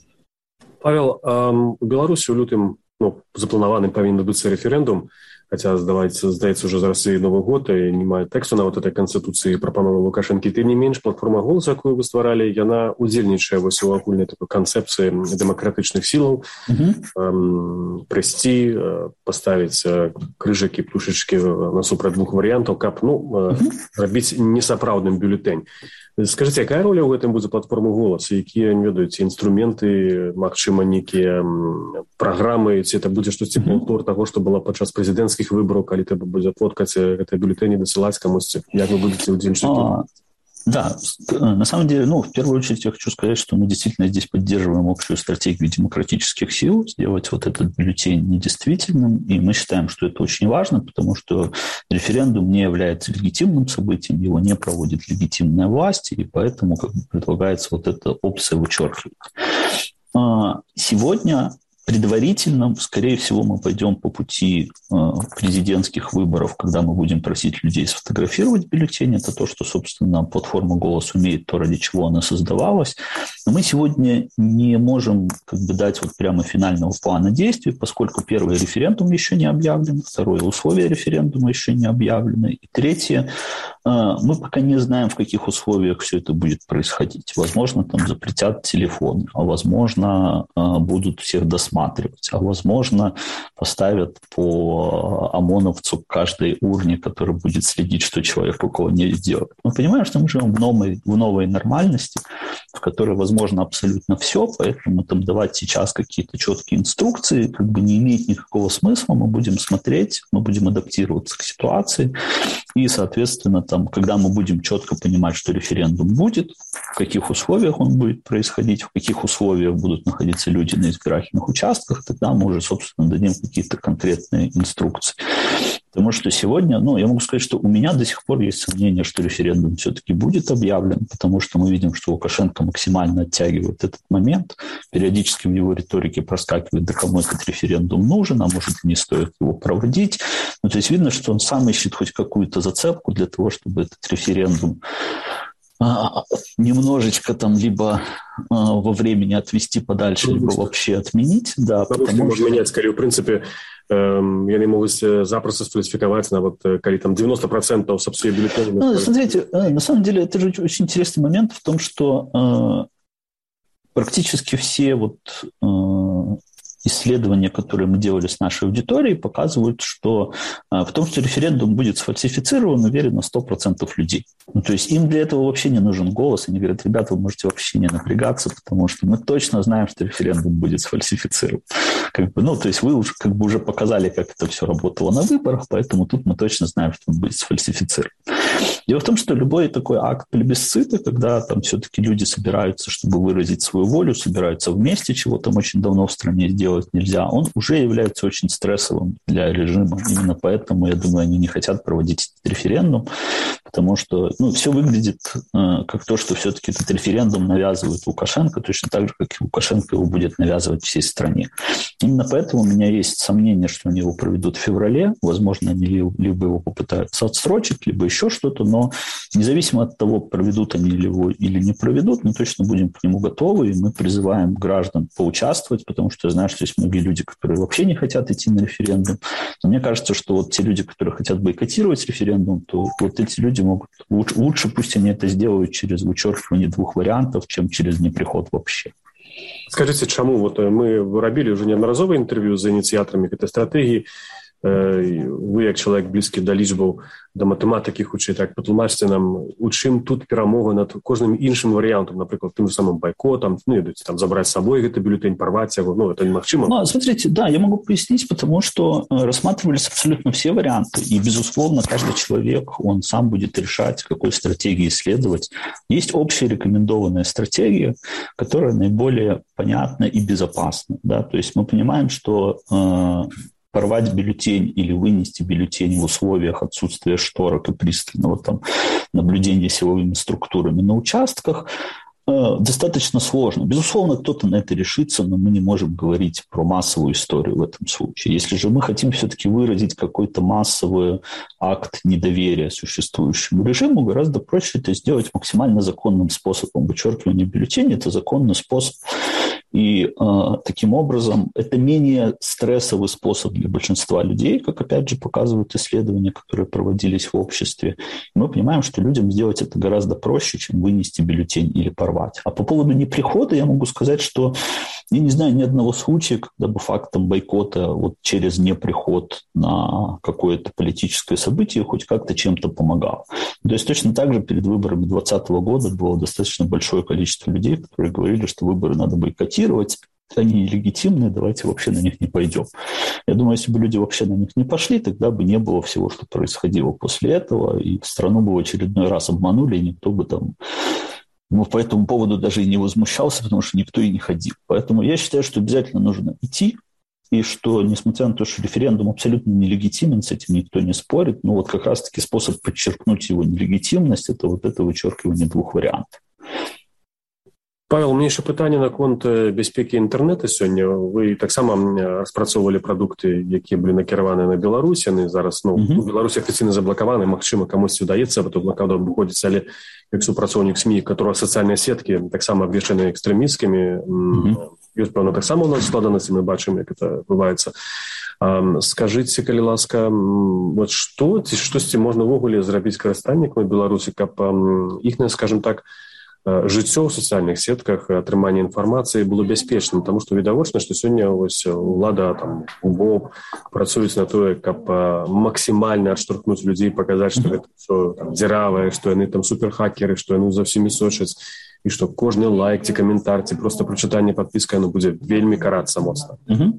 Павел, у Беларусі ў лютым, ну, запланаваны павінен адбыцца рэферэндум, хаця, здаецца, здаецца, уже зараз і Новы год, і немає тэксту на вот этой канстытуцыі прапановы Лукашэнкі. Тым не менш, платформа «Голас», якую вы стваралі, яна удзельнічае вось у агульнай такой канцэпцыі дэмакратычных сілаў, mm-hmm. эм, прыйсці, паставіць крыжыкі, птушачкі насупраць двух варыянтаў, каб, ну, mm-hmm. рабіць несапраўдным бюлетэнь. Скажите, якая роля ў гэтым будзе платформа «Голас», і якія, не ведаеце, інструменты, магчыма, нейкія праграмы, ці это будзе штосьці паўтор таго, што было падчас прэзідэнцкіх выбараў, калі трэба будзе фоткаць гэтыя бюлетэні, дасылаць камусьці? Як вы будете удзельнічаць? Да, на самом деле, ну, в первую очередь я хочу сказать, что мы действительно здесь поддерживаем общую стратегию демократических сил, сделать вот этот бюллетень недействительным, и мы считаем, что это очень важно, потому что референдум не является легитимным событием, его не проводит легитимная власть, и поэтому как бы предлагается вот эта опция вычеркивать. Сегодня предварительно, скорее всего, мы пойдем по пути э, президентских выборов, когда мы будем просить людей сфотографировать бюллетень. Это то, что, собственно, платформа «Голос» умеет, то, ради чего она создавалась. Но мы сегодня не можем как бы дать вот прямо финального плана действий, поскольку первый референдум еще не объявлен, второе условие референдума еще не объявлено, и третье, э, мы пока не знаем, в каких условиях все это будет происходить. Возможно, там запретят телефоны, а возможно, э, будут всех досматривать. А возможно, поставят по ОМОНовцу к каждой урне, который будет следить, что человек около нее делает. Мы понимаем, что мы живем в новой, в новой нормальности, в которой возможно абсолютно все, поэтому там давать сейчас какие-то четкие инструкции как бы не имеет никакого смысла. Мы будем смотреть, мы будем адаптироваться к ситуации, и, соответственно, там, когда мы будем четко понимать, что референдум будет, в каких условиях он будет происходить, в каких условиях будут находиться люди на избирательных участках, тогда мы уже, собственно, дадим какие-то конкретные инструкции. Потому что сегодня, ну, я могу сказать, что у меня до сих пор есть сомнение, что референдум все-таки будет объявлен, потому что мы видим, что Лукашенко максимально оттягивает этот момент. Периодически в его риторике проскакивает, да кому этот референдум нужен, а может, не стоит его проводить. Ну, то есть видно, что он сам ищет хоть какую-то зацепку для того, чтобы этот референдум немножечко там либо во времени отвести подальше, либо вообще отменить. Да, потому что... менять, скорее, в принципе, яны могуць запросто сфальсификовать на вот, коли там девяносто процентов со всей бюллетени. Ну, смотрите, на самом деле это же очень интересный момент в том, что э, практически все вот э, исследования, которые мы делали с нашей аудиторией, показывают, что э, в том, что референдум будет сфальсифицирован, уверено сто процентов людей. Ну, то есть им для этого вообще не нужен голос. Они говорят, ребята, вы можете вообще не напрягаться, потому что мы точно знаем, что референдум будет сфальсифицирован. Как бы, ну, то есть вы уже, как бы уже показали, как это все работало на выборах, поэтому тут мы точно знаем, что он будет сфальсифицирован. Дело в том, что любой такой акт плебисцита, когда там все-таки люди собираются, чтобы выразить свою волю, собираются вместе, чего там очень давно в стране сделать нельзя, он уже является очень стрессовым для режима. Именно поэтому, я думаю, они не хотят проводить референдум, потому что ну, все выглядит э, как то, что все-таки этот референдум навязывает Лукашенко, точно так же, как и Лукашенко его будет навязывать всей стране. Именно поэтому у меня есть сомнение, что они его проведут в феврале. Возможно, они либо его попытаются отсрочить, либо еще что-то, но независимо от того, проведут они его или не проведут, мы точно будем к нему готовы, и мы призываем граждан поучаствовать, потому что я знаю, что есть многие люди, которые вообще не хотят идти на референдум. Но мне кажется, что вот те люди, которые хотят бойкотировать референдум, то вот эти люди могут... Лучше, лучше пусть они это сделают через вычеркивание двух вариантов, чем через неприход вообще. Скажите, чему? Вот мы рабілі уже неодноразове інтерв'ю з ініціаторами этой стратегії. Вы, як чоловік близький до лічбаў, до математики, хутчэй так, патлумачце нам, у чым тут перамога над кожным іншым вариантом, например, тем же самым бойкотом, ну, идут, там, забрать с собой этот бюллетень, порвать его, ну, это немагчыма. Ну, смотрите, да, я могу пояснить, потому что рассматривались абсолютно все варианты, и, безусловно, каждый человек, он сам будет решать, какой стратегии следовать. Есть общая рекомендованная стратегия, которая наиболее понятна и безопасна, да, то есть мы понимаем, что э, порвать бюллетень или вынести бюллетень в условиях отсутствия шторок и пристального там наблюдения силовыми структурами на участках э, достаточно сложно. Безусловно, кто-то на это решится, но мы не можем говорить про массовую историю в этом случае. Если же мы хотим все-таки выразить какой-то массовый акт недоверия существующему режиму, гораздо проще это сделать максимально законным способом. Вычеркивание бюллетеней – это законный способ. И э, таким образом это менее стрессовый способ для большинства людей, как опять же показывают исследования, которые проводились в обществе. И мы понимаем, что людям сделать это гораздо проще, чем вынести бюллетень или порвать. А по поводу неприхода я могу сказать, что я не знаю ни одного случая, когда бы фактом бойкота вот через неприход на какое-то политическое событие хоть как-то чем-то помогал. То есть точно так же перед выборами двадцатого года было достаточно большое количество людей, которые говорили, что выборы надо бойкотировать, они нелегитимные, давайте вообще на них не пойдем. Я думаю, если бы люди вообще на них не пошли, тогда бы не было всего, что происходило после этого, и страну бы в очередной раз обманули, и никто бы там ну, по этому поводу даже и не возмущался, потому что никто и не ходил. Поэтому я считаю, что обязательно нужно идти, и что, несмотря на то, что референдум абсолютно нелегитимен, с этим никто не спорит, но вот как раз-таки способ подчеркнуть его нелегитимность – это вот это вычеркивание двух вариантов. Павел, у меня еще питание наконт бяспекі інтэрнэта сёння. Вы таксама распрацоўвалі прадукты, якія былі накіраваны на Беларусь. Яны зараз ну, mm-hmm. у Беларусі афіцыйна заблакаваны, магчыма, камусьці ўдаецца, а то блакада выходзіць, але як супрацоўнік СМІ, которого сацыяльныя сеткі таксама абвешчаны экстрэмісткамі, mm-hmm. ёсць, пэўна, таксама у нас складанасці, мы бачым, як это бываецца. Скажыце, калі ласка, вот што, ці штосьці можна ўвогуле зрабіць карыстальнікамі Беларусі, каб іхняе, скажем так, жыццё ў сацыяльных сетках, атрыманне інфармацыі было бяспечным, таму што відавочна, што сёння вось улада там УБО працуюць на тое, каб максімальна адштурхнуць людзей, паказаць, што гэта ўсё дзіравае, што яны там суперхакеры, што яны за ўсімі сочаць, і што кожны лайк ці каментар, ці проста прачытанне, падпіска, яно будзе вельмі карацца моцна.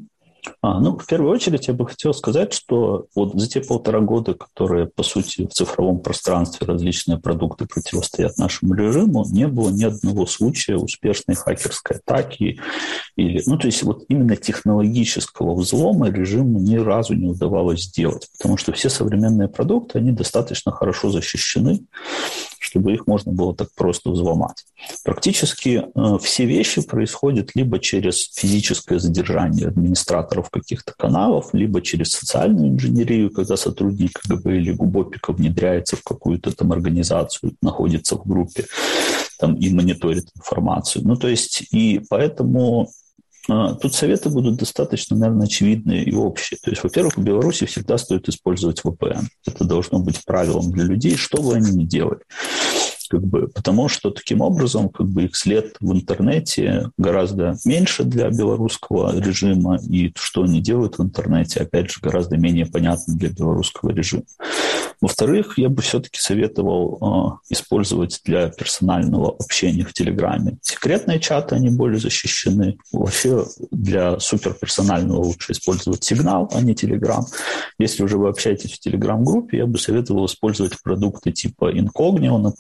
А, ну, в первую очередь я бы хотел сказать, что вот за те полтора года, которые, по сути, в цифровом пространстве различные продукты противостоят нашему режиму, не было ни одного случая успешной хакерской атаки. Или, ну, то есть вот именно технологического взлома режиму ни разу не удавалось сделать, потому что все современные продукты, они достаточно хорошо защищены, чтобы их можно было так просто взломать. Практически э, все вещи происходят либо через физическое задержание администраторов каких-то каналов, либо через социальную инженерию, когда сотрудник КГБ или ГУБОПика внедряется в какую-то там организацию, находится в группе там, и мониторит информацию. Ну, то есть, и поэтому э, тут советы будут достаточно, наверное, очевидные и общие. То есть, во-первых, в Беларуси всегда стоит использовать ви пи эн. Это должно быть правилом для людей, что бы они ни делали. Как бы, потому что таким образом как бы, их след в интернете гораздо меньше для белорусского режима, и что они делают в интернете, опять же, гораздо менее понятно для белорусского режима. Во-вторых, я бы все-таки советовал э, использовать для персонального общения в Телеграме секретные чаты, они более защищены. Вообще для суперперсонального лучше использовать Сигнал, а не Телеграм. Если уже вы общаетесь в Телеграм-группе, я бы советовал использовать продукты типа Incognito, например,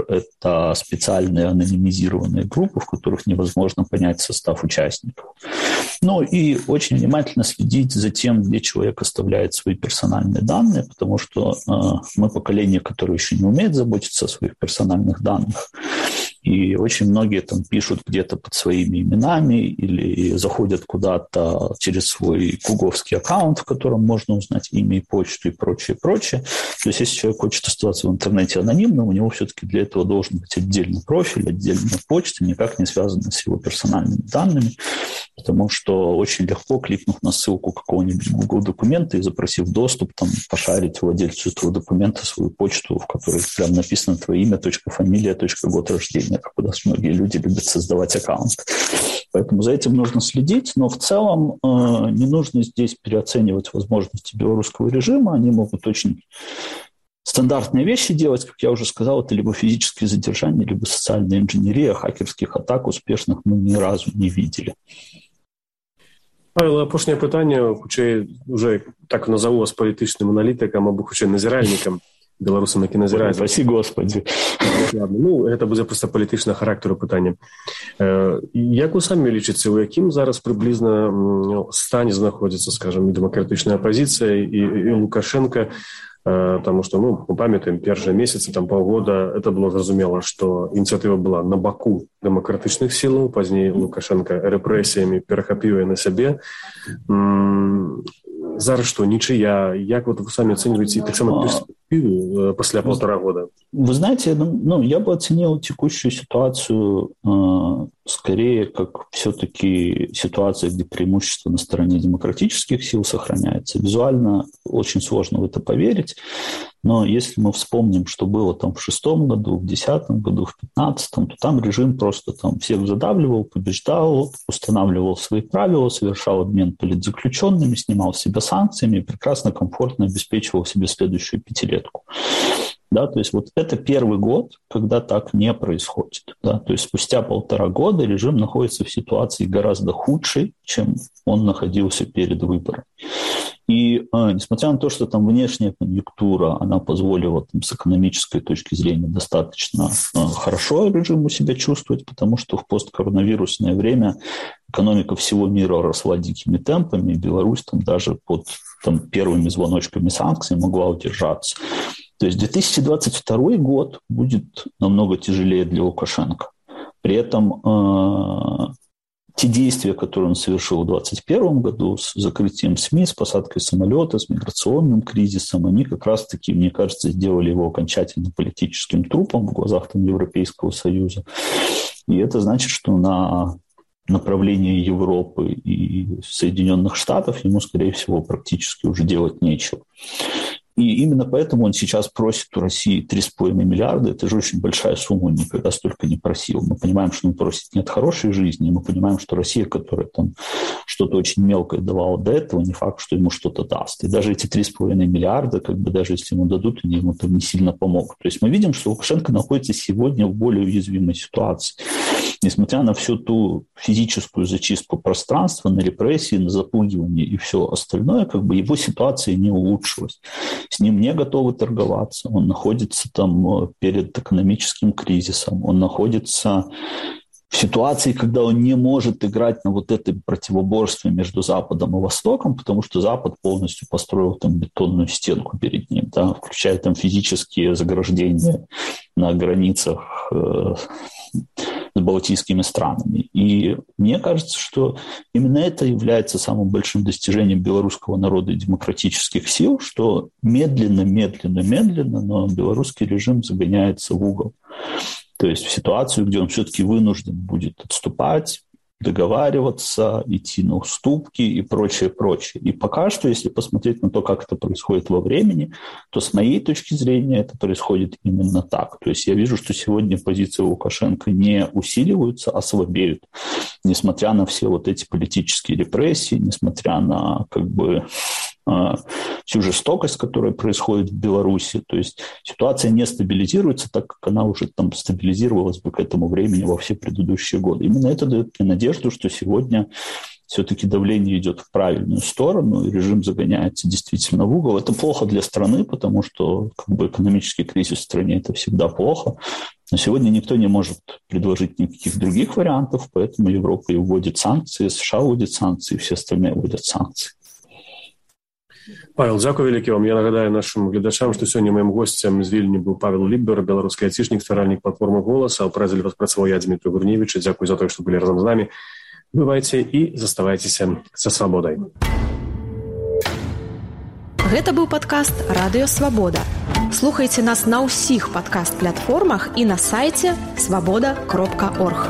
Выбор – это специальные анонимизированные группы, в которых невозможно понять состав участников. Ну и очень внимательно следить за тем, где человек оставляет свои персональные данные, потому что э, мы поколение, которое еще не умеет заботиться о своих персональных данных. И очень многие там пишут где-то под своими именами или заходят куда-то через свой гугловский аккаунт, в котором можно узнать имя и почту и прочее, прочее. То есть если человек хочет оставаться в интернете анонимным, у него все-таки для этого должен быть отдельный профиль, отдельная почта, никак не связанная с его персональными данными, потому что очень легко, кликнув на ссылку какого-нибудь Google документа и запросив доступ, там, пошарить владельцу этого документа свою почту, в которой прям написано твое имя, точка, фамилия, точка, год рождения, как у нас многие люди любят создавать аккаунт. Поэтому за этим нужно следить, но в целом э, не нужно здесь переоценивать возможности белорусского режима. Они могут очень стандартные вещи делать, как я уже сказал, это либо физические задержания, либо социальная инженерия. Хакерских атак успешных мы ни разу не видели. Павел, апошняе пытанне, хутчэй, уже так назову вас палітычным аналітыкам або хутчэй назіральнікам, беларусам, які назіраюць. Спасі Господі. Ну, гэта будзе проста палітычнага характару пытання. Як вы самі лічыце, у якім зараз прыблізна стане знаходзіцца, скажам, і дэмакратычная апазіцыя, і, і Лукашенко, потому что, ну, мы памятаем, первые месяцы, там, полгода, это было зразумела, что инициатива была на боку демократичных сил, позднее Лукашенко репрессиями перехопил ее на себе. Зараз что, ничья? Як вот вы сами оцениваете так само перспективу после полтора года? Вы знаете, ну, я бы оценил текущую ситуацию э, скорее как все-таки ситуация, где преимущество на стороне демократических сил сохраняется. Визуально очень сложно в это поверить, но если мы вспомним, что было там в шестом году, в десятом году, в пятнадцатом, то там режим просто там всех задавливал, побеждал, устанавливал свои правила, совершал обмен политзаключенными, снимал с себя санкциями и прекрасно, комфортно обеспечивал себе следующую пятилетку. Да, то есть вот это первый год, когда так не происходит. Да, то есть спустя полтора года режим находится в ситуации гораздо худшей, чем он находился перед выборами. И э, несмотря на то, что там внешняя конъюнктура, она позволила там, с экономической точки зрения достаточно э, хорошо режиму себя чувствовать, потому что в посткоронавирусное время экономика всего мира росла дикими темпами, и Беларусь там даже под там, первыми звоночками санкций могла удержаться. То есть две тысячи двадцать второй год будет намного тяжелее для Лукашенко. При этом э, те действия, которые он совершил в двадцать первом году с закрытием СМИ, с посадкой самолета, с миграционным кризисом, они как раз-таки, мне кажется, сделали его окончательно политическим трупом в глазах там, Европейского Союза. И это значит, что на направлении Европы и Соединенных Штатов ему, скорее всего, практически уже делать нечего. И именно поэтому он сейчас просит у России три с половиной миллиарда. Это же очень большая сумма, он никогда столько не просил. Мы понимаем, что он просит не от хорошей жизни, мы понимаем, что Россия, которая там что-то очень мелкое давала до этого, не факт, что ему что-то даст. И даже эти три с половиной миллиарда, как бы даже если ему дадут, они ему там не сильно помогут. То есть мы видим, что Лукашенко находится сегодня в более уязвимой ситуации. Несмотря на всю ту физическую зачистку пространства, на репрессии, на запугивание и все остальное, как бы его ситуация не улучшилась. С ним не готовы торговаться. Он находится там перед экономическим кризисом. Он находится в ситуации, когда он не может играть на вот этом противоборстве между Западом и Востоком, потому что Запад полностью построил там бетонную стенку перед ним, да, включая там физические заграждения на границах э, с балтийскими странами. И мне кажется, что именно это является самым большим достижением белорусского народа и демократических сил, что медленно, медленно, медленно, но белорусский режим загоняется в угол. То есть в ситуацию, где он все-таки вынужден будет отступать, договариваться, идти на уступки и прочее, прочее. И пока что, если посмотреть на то, как это происходит во времени, то с моей точки зрения это происходит именно так. То есть я вижу, что сегодня позиции Лукашенко не усиливаются, а слабеют. Несмотря на все вот эти политические репрессии, несмотря на как бы всю жестокость, которая происходит в Беларуси. То есть ситуация не стабилизируется так, как она уже там стабилизировалась бы к этому времени во все предыдущие годы. Именно это дает мне надежду, что сегодня все-таки давление идет в правильную сторону, и режим загоняется действительно в угол. Это плохо для страны, потому что как бы, экономический кризис в стране – это всегда плохо. Но сегодня никто не может предложить никаких других вариантов, поэтому Европа и вводит санкции, США вводит санкции, все остальные вводят санкции. Павел, дзякуй вялікі вам. Я нагадаю нашим глядачам, што сёння маім госцем з Вільні быў Павел Лібер, беларускі айцішнік, стваральнік платформы «Голас», а ў празе распрацаваў я, Дмітрий Гурневич. Дзякуй за тое, што былі разам з намі. Бывайце і заставайцеся са свабодай. Гэта быў падкаст «Радыё Свабода». Слухайце нас на ўсіх падкаст-платформах і на сайце свабода кропка орг.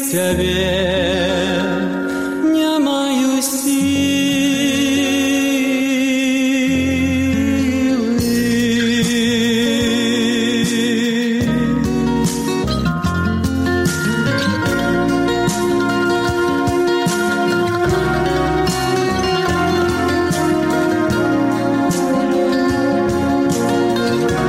цябе